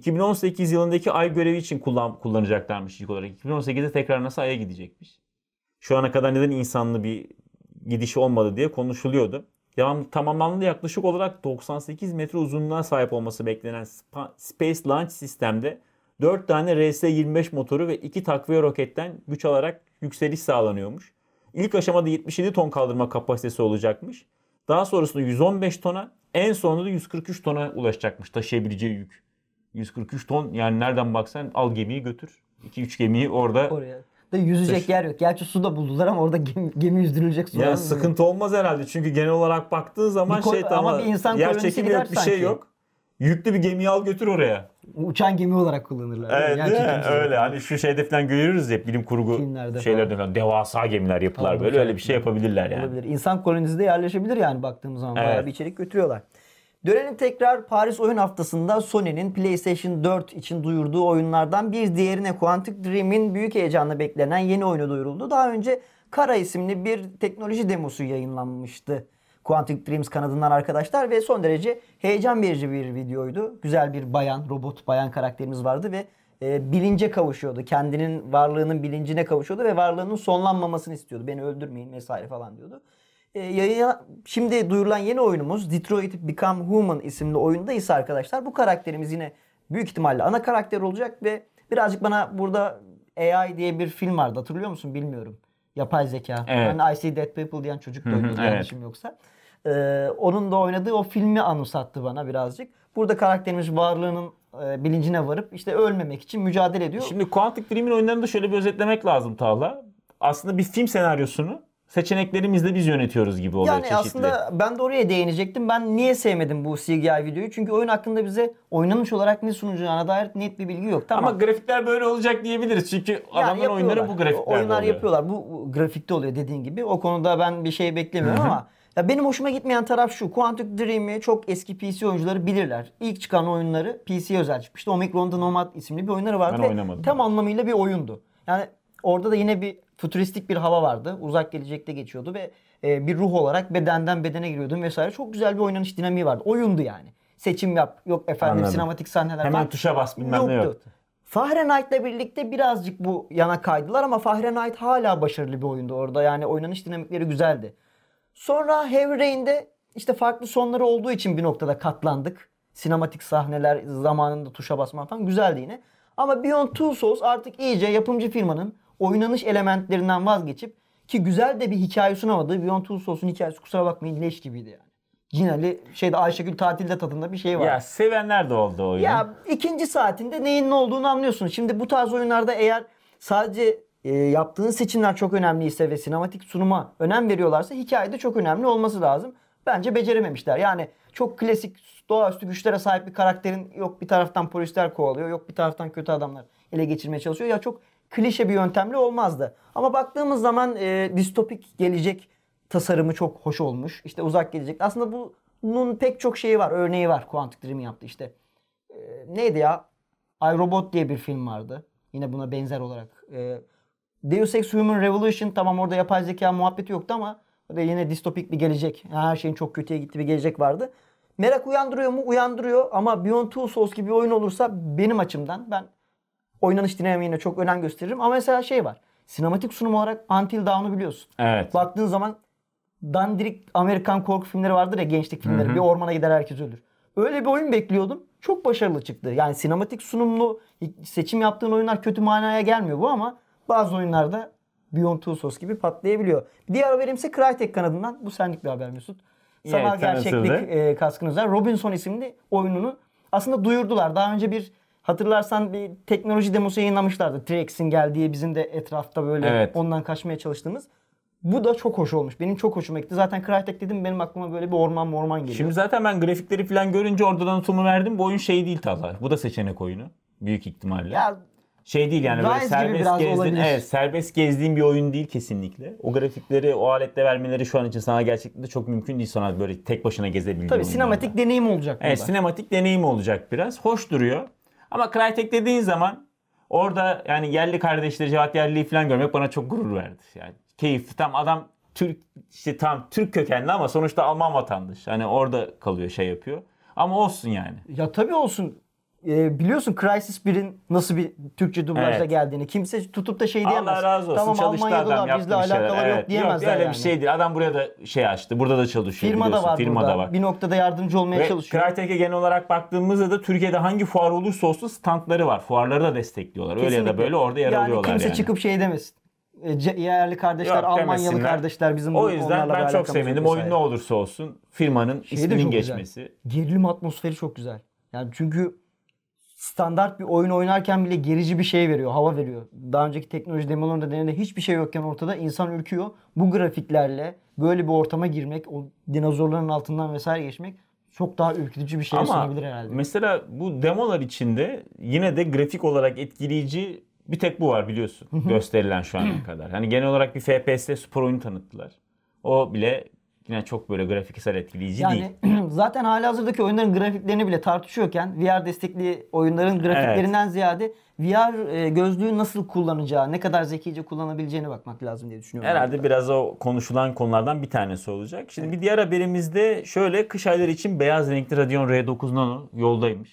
2018 yılındaki Ay görevi için kullanacaklarmış ilk olarak. 2018'de tekrar NASA Ay'a gidecekmiş. Şu ana kadar neden insanlı bir gidiş olmadı diye konuşuluyordu. Tamamlandı, yaklaşık olarak 98 metre uzunluğuna sahip olması beklenen Space Launch System'de 4 tane RS-25 motoru ve 2 takviye roketten güç alarak yükseliş sağlanıyormuş. İlk aşamada 77 ton kaldırma kapasitesi olacakmış. Daha sonrasında 115 tona, en sonunda da 143 tona ulaşacakmış taşıyabileceği yük. 143 ton, yani nereden baksan al gemiyi götür. 2-3 gemiyi orada. Oraya da yüzecek yer yok. Gerçi su da buldular ama orada gemi yüzdürülecek su. Ya sıkıntı olmaz herhalde. Çünkü genel olarak baktığın zaman ama bir insan yer kolonisi çekimi gider yok, bir şey sanki. yok. Yüklü bir gemiyi al götür oraya. Uçan gemi olarak kullanırlar. Evet, Yer değil mi? çekimsiz. Öyle. Hani şu şeyde falan görüyoruz ya, bilim kurgu Filmlerde şeylerde falan devasa gemiler yapılar, Tamam, böyle öyle bir şey yapabilirler yani. Olabilir. İnsan kolonisi de yerleşebilir yani baktığımız zaman. Evet. Bayağı bir içerik götürüyorlar. Dönelim tekrar Paris Oyun Haftası'nda Sony'nin PlayStation 4 için duyurduğu oyunlardan bir diğerine Quantic Dream'in büyük heyecanla beklenen yeni oyunu duyuruldu. Daha önce Kara isimli bir teknoloji demosu yayınlanmıştı Quantic Dreams kanadından arkadaşlar ve son derece heyecan verici bir videoydu. Güzel bir robot bayan karakterimiz vardı ve bilince kavuşuyordu. Kendinin varlığının bilincine kavuşuyordu ve varlığının sonlanmamasını istiyordu. Beni öldürmeyin vesaire falan diyordu. Şimdi duyurulan yeni oyunumuz Detroit Become Human isimli oyunda ise arkadaşlar bu karakterimiz yine büyük ihtimalle ana karakter olacak ve birazcık bana burada AI diye bir film vardı, hatırlıyor musun bilmiyorum. Yapay zeka. Evet. Yani I See Dead People diyen çocuk da oynuyordu yanlışım yoksa. Onun da oynadığı o filmi anımsattı bana birazcık. Burada karakterimiz varlığının bilincine varıp işte ölmemek için mücadele ediyor. Şimdi Quantic Dream'in oyunlarını da şöyle bir özetlemek lazım Talha. Aslında bir film senaryosunu seçeneklerimizle biz yönetiyoruz gibi oluyor yani çeşitli. aslında ben de oraya değinecektim. Ben niye sevmedim bu CGI videoyu? Çünkü oyun hakkında bize oynanış olarak ne sunacağına dair net bir bilgi yok. Tamam. Ama grafikler böyle olacak diyebiliriz. Çünkü adamların oyunları bu grafiklerde oyunlar oluyor. yapıyorlar. Bu grafikte oluyor dediğin gibi. O konuda ben bir şey beklemiyorum ama ya benim hoşuma gitmeyen taraf şu. Quantic Dream'i çok eski PC oyuncuları bilirler. İlk çıkan oyunları PC'ye özel çıkmıştı. Omicron The Nomad isimli bir oyunları vardı. Ben oynamadım. Tam anlamıyla bir oyundu. Yani orada da yine bir fütüristik bir hava vardı. Uzak gelecekte geçiyordu ve bir ruh olarak bedenden bedene giriyordun vesaire. Çok güzel bir oynanış dinamiği vardı. Oyundu yani. Seçim yap. Yok efendim Anladım. sinematik sahneler Hemen falan. tuşa bas bilmem ne yoktu. Fahrenheit'le birlikte birazcık bu yana kaydılar ama Fahrenheit hala başarılı bir oyundu orada. Yani oynanış dinamikleri güzeldi. Sonra Heavy Rain'de işte farklı sonları olduğu için bir noktada katlandık. Sinematik sahneler, zamanında tuşa basma falan güzeldi yine. Ama Beyond Two Souls artık iyice yapımcı firmanın oynanış elementlerinden vazgeçip ki güzel de bir hikaye sunamadığı Beyond Two Souls'un hikayesi kusura bakmayın leş gibiydi yani. Cinali Ayşegül tatilde tadında bir şey var. Ya sevenler de oldu oyunu. Ya ikinci saatinde neyin ne olduğunu anlıyorsun. Şimdi bu tarz oyunlarda eğer sadece yaptığın seçimler çok önemliyse ve sinematik sunuma önem veriyorlarsa hikayede çok önemli olması lazım. Bence becerememişler. Yani çok klasik doğaüstü güçlere sahip bir karakterin yok bir taraftan polisler kovalıyor, yok bir taraftan kötü adamlar ele geçirmeye çalışıyor. Ya çok klişe bir yöntemle olmazdı. Ama baktığımız zaman distopik gelecek tasarımı çok hoş olmuş. İşte uzak gelecek. Aslında bunun pek çok şeyi var. Örneği var. Quantic Dream yaptı işte. Neydi ya? iRobot diye bir film vardı. Yine buna benzer olarak. Deus Ex Human Revolution, tamam orada yapay zeka muhabbeti yoktu ama o da yine distopik bir gelecek. Her şeyin çok kötüye gittiği bir gelecek vardı. Merak uyandırıyor mu? Uyandırıyor ama Beyond Two Souls gibi bir oyun olursa benim açımdan ben oynanış dinamiğine çok önem gösteririm. Ama mesela şey var. Sinematik sunum olarak Until Dawn'u biliyorsun. Evet. Baktığın zaman dandirik Amerikan korku filmleri vardır ya, gençlik filmleri. Bir ormana gider herkes ölür. Öyle bir oyun bekliyordum. Çok başarılı çıktı. Yani sinematik sunumlu seçim yaptığın oyunlar kötü manaya gelmiyor bu ama bazı oyunlarda Beyond Two Souls gibi patlayabiliyor. Diğer haberim ise Crytek kanadından. Bu senlik bir haber Mesut. Sanal gerçeklik kaskın özel Robinson isimli oyununu aslında duyurdular. Daha önce hatırlarsan bir teknoloji demosu yayınlamışlardı. T-Rex'in geldiği, bizim de etrafta böyle ondan kaçmaya çalıştığımız. Bu da çok hoş olmuş. Benim çok hoşuma gitti. Zaten Crytek dedim benim aklıma böyle bir orman geliyor. Şimdi zaten ben grafikleri falan görünce oradan notumu verdim. Bu oyun şey değil Talha. Bu da seçenek oyunu. Büyük ihtimalle. Ya, şey değil yani böyle serbest gezdiğin bir oyun değil kesinlikle. O grafikleri o aletle vermeleri şu an için sanal gerçeklikte çok mümkün değil, sonra böyle tek başına gezebildiğin tabii sinematik deneyim olacak burada. Evet, sinematik deneyim olacak biraz. Hoş duruyor. Ama Crytek dediğin zaman orada yani yerli kardeşleri, Cevat Yerli'yi falan görmek bana çok gurur verdi. Yani keyif. Tam adam Türk kökenli ama sonuçta Alman vatandaşı. Hani orada kalıyor, şey yapıyor. Ama olsun yani. Ya tabii olsun. Biliyorsun Crysis 1'in nasıl bir Türkçe dublajla geldiğini. Kimse tutup da şey diyemez. Allah razı olsun. Tamam Çalıştı Almanya'dalar adam, bizle alakaları yok diyemezler yok, öyle yani. bir şey değil. Adam buraya da şey açtı. Burada da çalışıyor. Firma da var Firma burada. da var. Bir noktada yardımcı olmaya çalışıyor. Crytek'e genel olarak baktığımızda da Türkiye'de hangi fuar olursa olsun standları var. Fuarları da destekliyorlar. Kesinlikle. Öyle ya da böyle orada yer alıyorlar yani. Kimse çıkıp şey demesin. Yerli kardeşler, yok, Almanyalı kardeşler bizim o yüzden ben çok sevmedim. Oyun ne olursa olsun firmanın isminin geçmesi. Güzel. Gerilim atmosferi çok güzel. Yani çünkü standart bir oyun oynarken bile gerici bir şey veriyor, hava veriyor. Daha önceki teknoloji demolarında deneyimde hiçbir şey yokken ortada insan ürküyor. Bu grafiklerle böyle bir ortama girmek, o dinozorların altından vesaire geçmek çok daha ürkütücü bir şey sunabilir herhalde. Ama mesela bu demolar içinde yine de grafik olarak etkileyici bir tek bu var biliyorsun. Gösterilen şu ana kadar. Hani genel olarak bir FPS spor oyunu tanıttılar. O bile yine çok böyle grafiksel etkileyici değil. Yani zaten halihazırdaki oyunların grafiklerini bile tartışıyorken VR destekli oyunların grafiklerinden ziyade VR gözlüğü nasıl kullanacağı, ne kadar zekice kullanabileceğine bakmak lazım diye düşünüyorum. Herhalde biraz o konuşulan konulardan bir tanesi olacak. Şimdi bir diğer haberimizde şöyle, kış ayları için beyaz renkli Radeon R9 Nano yoldaymış.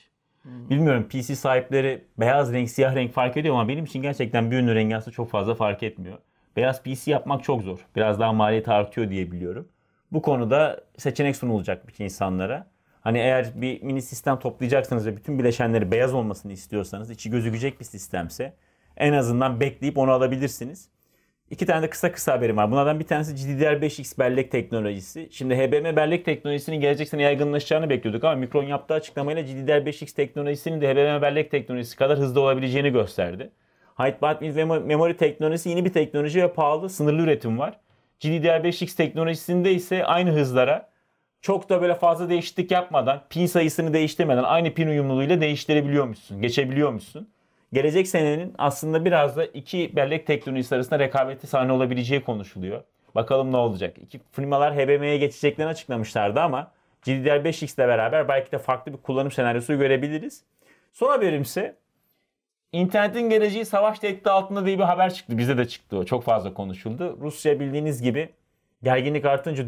Bilmiyorum PC sahipleri beyaz renk, siyah renk fark ediyor ama benim için gerçekten bir ürünün rengi aslında çok fazla fark etmiyor. Beyaz PC yapmak çok zor. Biraz daha maliyeti artıyor diye biliyorum. Bu konuda seçenek sunulacakmış insanlara. Hani eğer bir mini sistem toplayacaksınız ve bütün bileşenleri beyaz olmasını istiyorsanız, içi gözükecek bir sistemse en azından bekleyip onu alabilirsiniz. İki tane de kısa haberim var. Bunlardan bir tanesi GDDR5X bellek teknolojisi. Şimdi HBM bellek teknolojisinin gelecek sene yaygınlaşacağını bekliyorduk ama Micron yaptığı açıklamayla GDDR5X teknolojisinin de HBM bellek teknolojisi kadar hızlı olabileceğini gösterdi. High-Bandwidth Memory teknolojisi yeni bir teknoloji ve pahalı, sınırlı üretim var. GDDR5X teknolojisinde ise aynı hızlara çok da böyle fazla değişiklik yapmadan, pin sayısını değiştirmeden aynı pin uyumluluğuyla değiştirebiliyormuşsun, geçebiliyormuşsun. Gelecek senenin aslında biraz da iki bellek teknolojisi arasında rekabeti sahne olabileceği konuşuluyor. Bakalım ne olacak. İki firmalar HBM'ye geçeceklerini açıklamışlardı ama GDDR5X ile beraber belki de farklı bir kullanım senaryosu görebiliriz. Son haberimse İnternetin geleceği savaş tehdidi altında diye bir haber çıktı. Bizde de çıktı o. Çok fazla konuşuldu. Rusya bildiğiniz gibi gerginlik artınca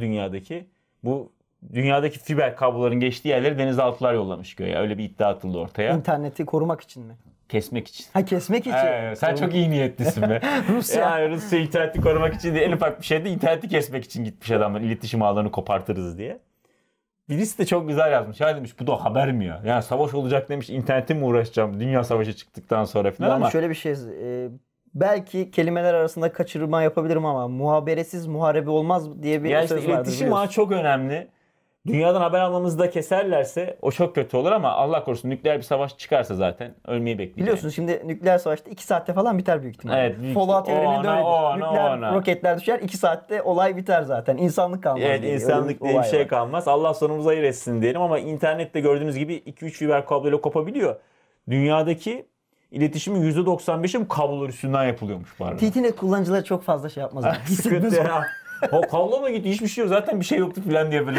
dünyadaki fiber kabloların geçtiği yerleri denizaltılar yollamış göğe. Öyle bir iddia atıldı ortaya. İnterneti korumak için mi? Kesmek için. Ha, kesmek için. Sen çok iyi niyetlisin be. Rusya interneti korumak için değil, en ufak bir şeyde interneti kesmek için gitmiş adamlar. İletişim ağlarını kopartırız diye. Birisi de çok güzel yazmış. Ya demiş bu da haber mi ya? Yani savaş olacak demiş, internete mi uğraşacağım? Dünya savaşı çıktıktan sonra falan yani ama. Şöyle bir şey. Belki kelimeler arasında kaçırma yapabilirim ama muhaberesiz muharebe olmaz diye bir söz vardır. İletişim ağı çok önemli. Dünyadan haber almamızı da keserlerse o çok kötü olur ama Allah korusun nükleer bir savaş çıkarsa zaten ölmeyi bekleyeceğiz. Biliyorsunuz şimdi nükleer savaşta 2 saatte falan biter büyük ihtimalle. Evet, Fallout evreninde öyledir. Nükleer roketler düşer 2 saatte olay biter zaten. İnsanlık kalmaz. Evet, insanlık diye bir şey kalmaz. Allah sonumuzu hayır etsin diyelim ama internette gördüğünüz gibi 2-3 fiber kabloyla kopabiliyor. Dünyadaki iletişimin %95'i bu kablolar üstünden yapılıyormuş bu arada. TTNet kullanıcıları çok fazla şey yapmaz. Sıkıntı ya. O kablo mu gitti? Hiçbir şey yok. Zaten bir şey yoktu falan diye böyle.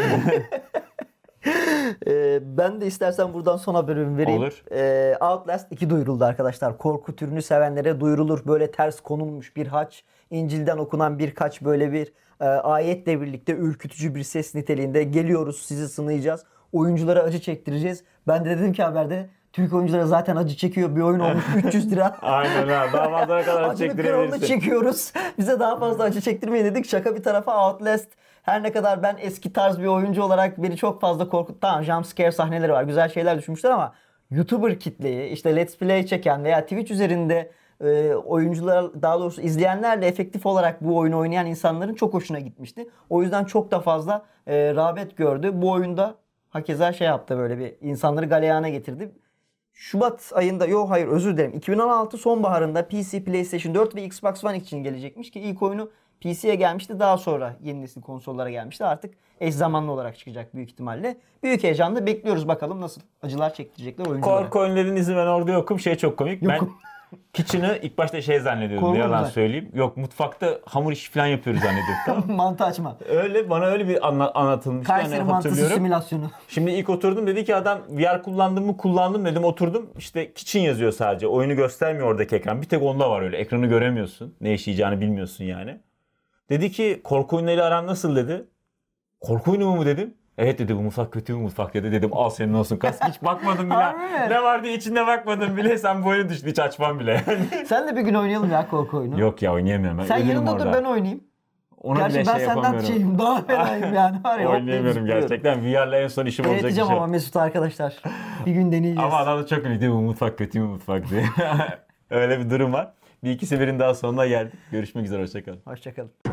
Ben de istersen buradan son haberimi vereyim. Olur. Outlast 2 duyuruldu arkadaşlar. Korku türünü sevenlere duyurulur. Böyle ters konulmuş bir haç, İncil'den okunan birkaç böyle bir ayetle birlikte ürkütücü bir ses niteliğinde geliyoruz, sizi sınayacağız. Oyunculara acı çektireceğiz. Ben de dedim ki haberde Türk oyunculara zaten acı çekiyor. Bir oyun olmuş 300 lira. Aynen ha. Daha fazla ne kadar acı çektirebilirsin. Çekiyoruz. Bize daha fazla acı çektirmeyin dedik. Şaka bir tarafa Outlast her ne kadar ben eski tarz bir oyuncu olarak beni çok fazla korkuttu. Tamam, jumpscare sahneleri var. Güzel şeyler düşünmüşler ama YouTuber kitleyi işte Let's Play çeken veya Twitch üzerinde oyuncular, daha doğrusu izleyenlerle efektif olarak bu oyunu oynayan insanların çok hoşuna gitmişti. O yüzden çok da fazla rağbet gördü. Bu oyunda hakeza şey yaptı, böyle bir insanları galeyana getirdi. Şubat ayında, özür dilerim. 2016 sonbaharında PC, PlayStation 4 ve Xbox One için gelecekmiş ki ilk oyunu PC'ye gelmişti. Daha sonra yeni nesil konsollara gelmişti. Artık eş zamanlı olarak çıkacak büyük ihtimalle. Büyük heyecanla bekliyoruz, bakalım nasıl acılar çektirecekler oyunculara. Korku oyunlarının izni ben orada yokum. Şey çok komik. Ben Kitchen'ı ilk başta zannediyordum. Ne yalan söyleyeyim. Yok, mutfakta hamur işi falan yapıyoruz zannediyordum. Mantı açma. Bana öyle bir anlatılmıştı. Kayseri mantısı simülasyonu. Şimdi ilk oturdum, dedi ki adam VR kullandım dedim, oturdum. İşte Kitchen yazıyor sadece. Oyunu göstermiyor oradaki ekran. Bir tek onda var öyle. Ekranı göremiyorsun. Ne işleyeceğini bilmiyorsun yani. Dedi ki korku oyunlarıyla aran nasıl dedi. Korku oyunu mu dedim. Evet dedi, bu mutfak kötü bir mutfak dedi. Dedim al senin olsun kask. Hiç bakmadım bile. Ne var diye içinde bakmadım bile. Sen bu oyunu düşün, hiç açmam bile. Sen de bir gün oynayalım ya korku oyunu. Yok ya, oynayamıyorum. Sen yanında dur, ben oynayayım. Ona gerçi bile ben senden şeyim, daha fenayım yani. Var ya, oynayamıyorum gerçekten. VR'la en son işim olacak bir şey. Öğreteceğim ama Mesut arkadaşlar. Bir gün deneyeceğiz. Ama adam da çok ünlü, bu mutfak kötü bir mutfak diye. Öyle bir durum var. Bir iki seferin daha sonuna geldik. Görüşmek üzere, hoşçakalın. Hoşçakalın.